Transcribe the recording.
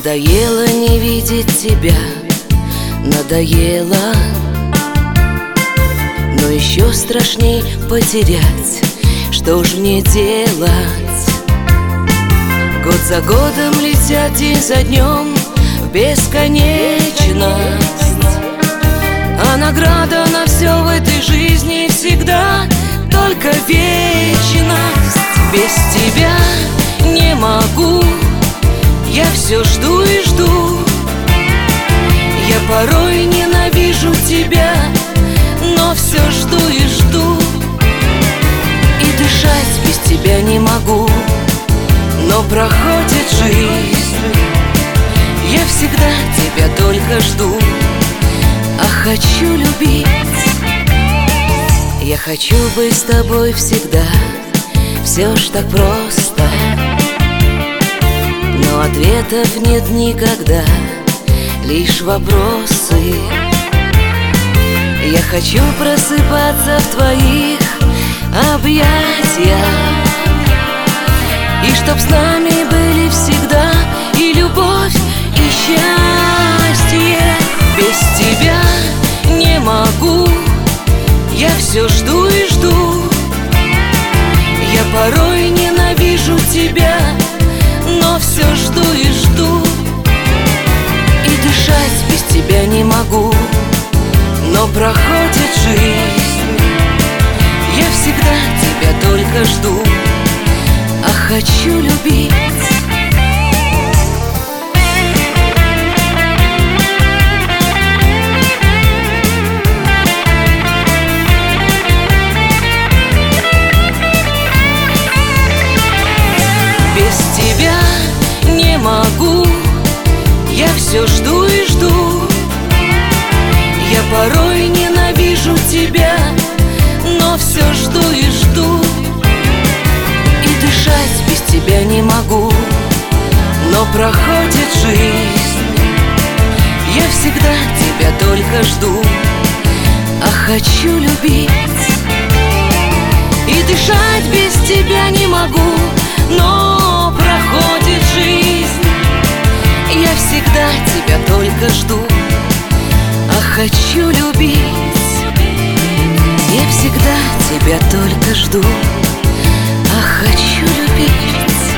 Надоело не видеть тебя, надоело. Но еще страшней потерять, что ж мне делать? Год за годом летят, день за днем в бесконечность. А награда на все в этой жизни всегда только вечность. Без тебя не могу, я все жду и жду. Я порой ненавижу тебя, но все жду и жду. И дышать без тебя не могу, но проходит жизнь. Я всегда тебя только жду, а хочу любить. Я хочу быть с тобой всегда, все ж так просто. Но ответов нет никогда, лишь вопросы. Я хочу просыпаться в твоих объятиях, и чтоб с нами были всегда и любовь, и счастье. Без тебя не могу, я все жду и жду. Я порой ненавижу тебя, но все жду и жду. И дышать без тебя не могу, но проходит жизнь. Я всегда тебя только жду, а хочу любить. Без тебя не могу, я все жду и жду. Я порой ненавижу тебя, но все жду и жду. И дышать без тебя не могу, но проходит жизнь. Я всегда тебя только жду, а хочу любить. И дышать без тебя не могу, но проходит жизнь. Я всегда тебя только жду, а хочу любить. Я всегда тебя только жду, а хочу любить.